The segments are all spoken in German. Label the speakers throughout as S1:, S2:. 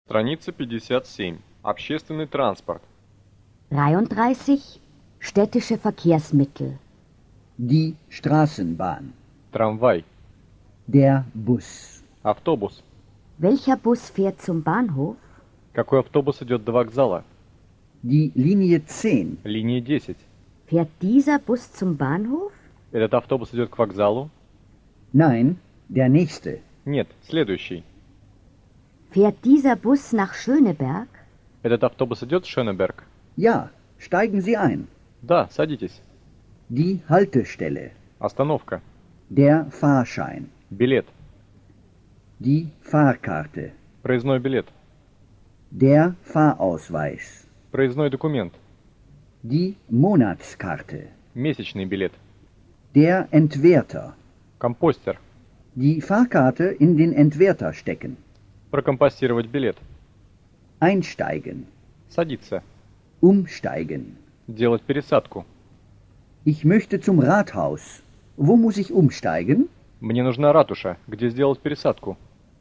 S1: Страница 57. Общественный транспорт.
S2: 33. Städtische Verkehrsmittel.
S3: Die Straßenbahn.
S1: Трамвай.
S3: Der Bus.
S1: Автобус.
S2: Welcher Bus fährt zum Bahnhof?
S1: Какой автобус идет до вокзала?
S3: Die Linie 10.
S1: Линия 10.
S2: Fährt dieser Bus zum Bahnhof?
S1: Этот автобус идет к вокзалу?
S3: Nein, der nächste.
S1: Нет, следующий.
S2: Fährt dieser Bus nach Schöneberg?
S1: Этот автобус идет в Шönneberg?
S3: Ja, steigen Sie ein.
S1: Да, садитесь.
S3: Die Haltestelle.
S1: Остановка.
S3: Der Fahrschein.
S1: Билет.
S3: Die Fahrkarte.
S1: Проездной билет.
S3: Der Fahrausweis.
S1: Проездной документ.
S3: Die Monatskarte.
S1: Месячный билет.
S3: Der Entwerter.
S1: Компостер.
S3: Die Fahrkarte in den Entwerter stecken.
S1: Прокомпостировать билет.
S3: Einsteigen.
S1: Садиться.
S3: Umsteigen.
S1: Делать пересадку.
S3: Ich möchte zum Rathaus. Wo muss ich umsteigen?
S1: Мне нужна ратуша. Где сделать пересадку?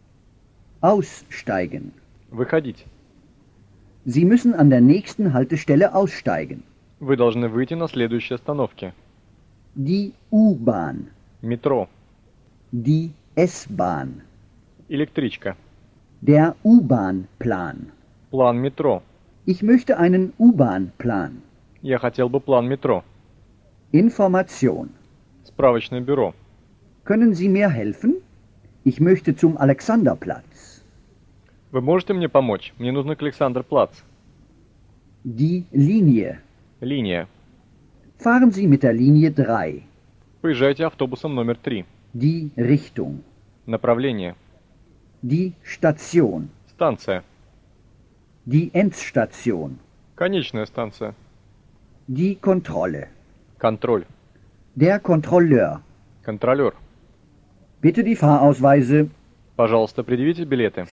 S3: Aussteigen.
S1: Выходить.
S3: Sie müssen an der nächsten Haltestelle aussteigen.
S1: Вы должны выйти на следующей остановке.
S3: Die U-Bahn.
S1: Метро.
S3: Die S-Bahn.
S1: Электричка.
S3: Der U-Bahn-Plan.
S1: План метро.
S3: Ich möchte einen U-Bahn-Plan.
S1: Я хотел бы план метро.
S3: Information.
S1: Справочное бюро.
S3: Können Sie mir helfen? Ich möchte zum Alexanderplatz.
S1: Вы можете мне помочь? Мне нужно к Александрплац.
S3: Die Linie.
S1: Линия.
S3: Fahren Sie mit der Linie 3.
S1: Поезжайте автобусом номер 3.
S3: Die Richtung.
S1: Направление.
S3: Die Station.
S1: Станция.
S3: Die Endstation.
S1: Конечная станция.
S3: Die Kontrolle.
S1: Контроль.
S3: Der Kontrolleur.
S1: Контролер.
S3: Bitte die Fahrausweise.
S1: Пожалуйста, предъявите билеты.